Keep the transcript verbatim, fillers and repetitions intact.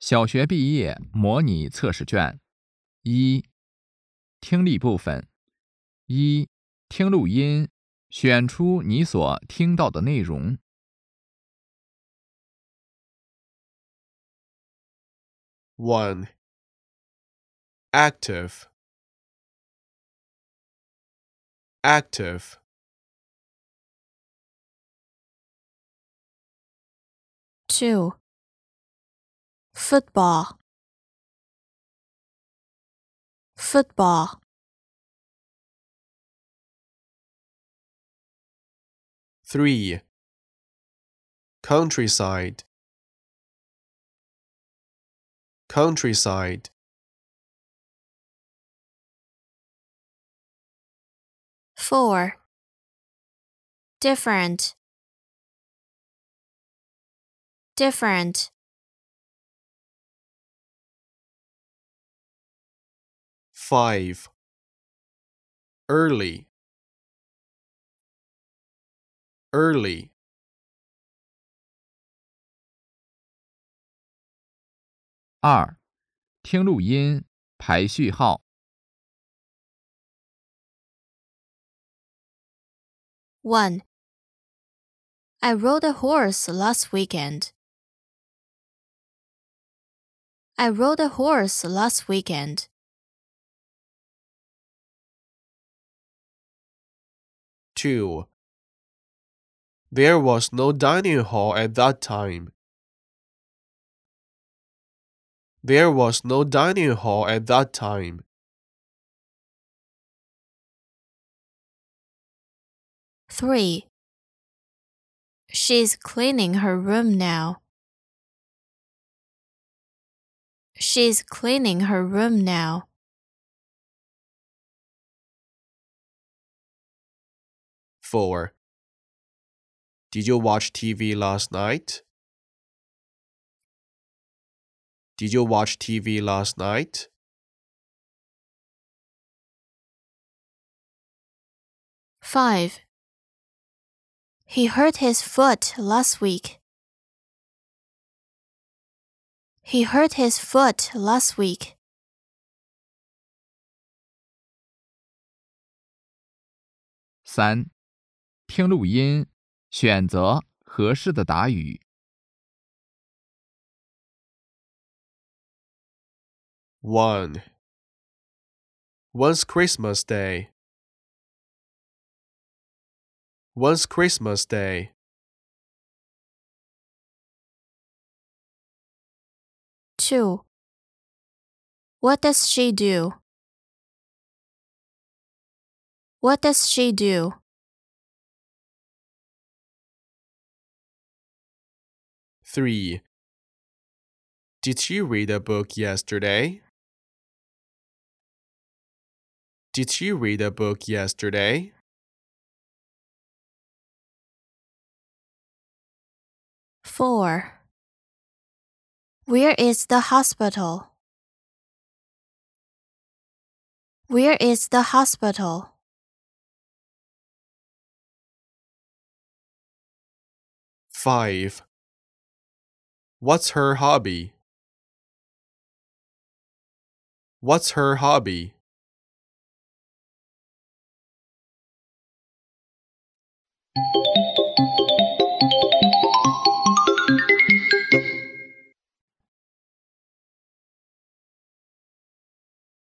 小学毕业模拟测试卷一，听力部分一，听录音，选出你所听到的内容。 one. Active. Active. two. Football. Football. three. Countryside. Countryside. four. Different. Different. five. Early. Early. 二，听录音，排序号。 one. I rode a horse last weekend. I rode a horse last weekend. two. There was no dining hall at that time. There was no dining hall at that time. three. She's cleaning her room now. She's cleaning her room now. four. Did you watch T V last night? Did you watch T V last night? five. He hurt his foot last week. He hurt his foot last week. 三，听录音，选择合适的答语。 one. Once Christmas Day. Once Christmas Day. two. What does she do? What does she do? three. Did she read a book yesterday? Did she read a book yesterday? four. Where is the hospital? Where is the hospital? five. What's her hobby? What's her hobby?